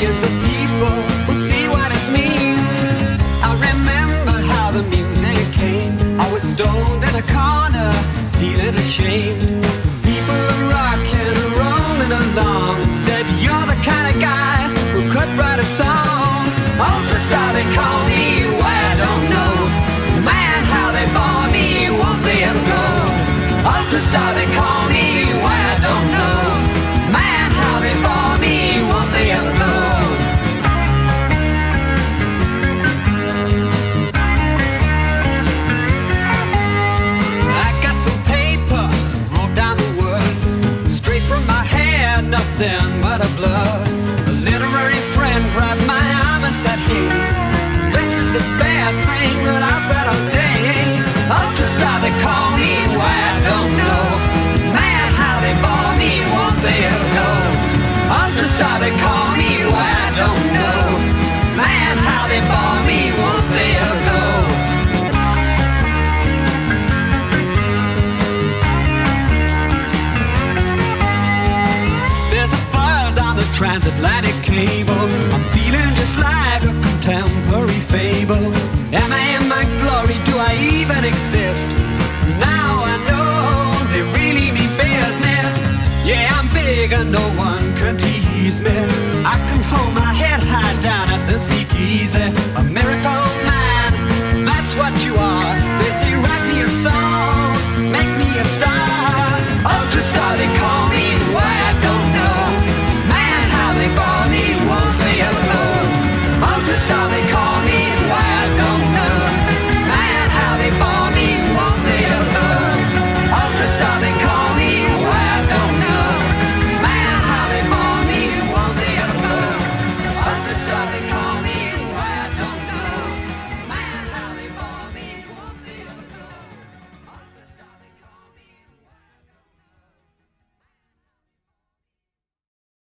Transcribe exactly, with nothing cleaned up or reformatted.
millions of people will see what it means. I remember how the music came. I was stoned in a corner, feeling ashamed. People were rocking and rolling along and said, you're the kind of guy who could write a song. Ultrastar, they call me, why I don't know. Man, how they bore me, won't they ever go? Ultrastar, they call me, why I don't know. Man, how they bore me, won't they ever go? I got some paper, wrote down the words, straight from my head, nothing but a blur. A literary friend grabbed my arm and said, hey, this is the best thing that I've read all day. Ultrastar, they call me, why I don't know. Man, how they bore me, won't they ever go? Ultrastar, they call me, why I don't know. Man, how they bore me, won't they ever go? There's a buzz on the transatlantic cable. I'm feeling just like a contemporary fable. Am I in my glory? Do I even exist? Now I know they really mean business. Yeah, I'm big and no one can tease me. I can hold my